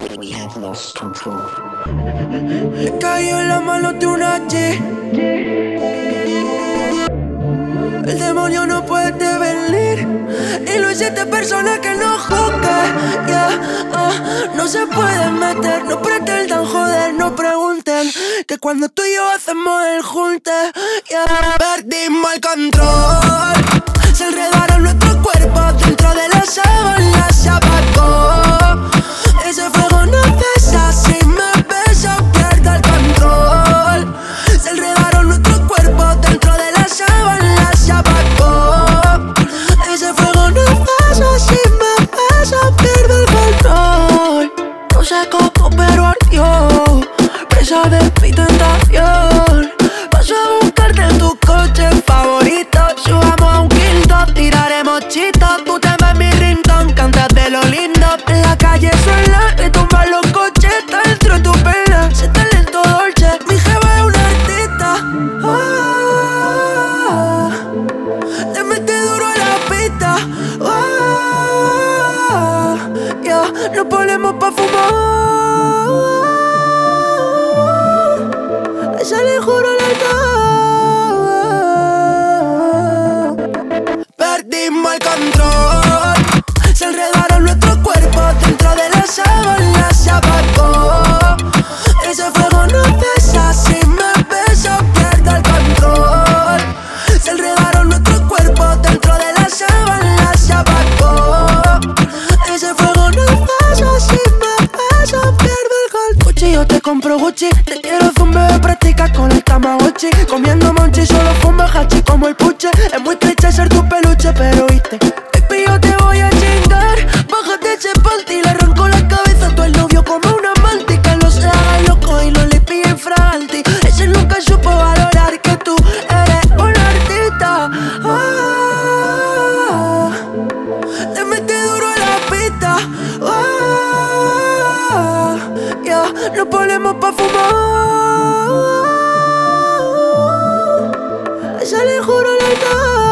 We have lost control. Cayó en la mano de una G. El demonio no puede venir y lo hiciste persona que no juzgue. No se pueden meter, no pretendan joder, no pregunten que cuando tú y yo hacemos el junte, perdimos el control. Se enredaron nuestros cuerpos dentro de la sábana, se apagó. Ese fuego no cesa, si me besas pierdo el control. Se enredaron nuestros cuerpos dentro de la sábana, se apagó. Ese fuego no cesa, si me besas pierdo el control. No sé cómo pero ardió, presa de mi tentación. Paso a buscarte en tu coche favorito, subamos a un quinto, tiraremos chitos. Tú te ves mi rincón, cantas de lo lindo. En la calle suena, retumban los coches, está dentro de tu pena, se talento dolce. Mi jeva es una artista, le mete duro a la pista, nos ponemos pa' fumar. Ella le juro lealtad. Perdimos el control. Se enredaron nuestros cuerpos dentro de la sábana, se apagó. Ese fuego no cesa, si me besas pierdo el control. Se enredaron nuestros cuerpos dentro de la sábana, se apagó. Ese fuego no cesa, si me besas pierdo el control. Gucci, yo te compro Gucci, te quiero zumbe, practica con el Tamagotchi. Comiendo monchi, solo fumo hachi como el puche. Es muy triste ser tu peluche, pero viste, baby, yo te voy a chingar. Bájate ese panty, le arranco la cabeza a tu novio como una amante. Que lo se haga loco y no le pille fraganti. Ese nunca supo valorar que tú eres una artista. Le mete duro a la pista. Nos ponemos pa' fumar. Ella le juro lealtad.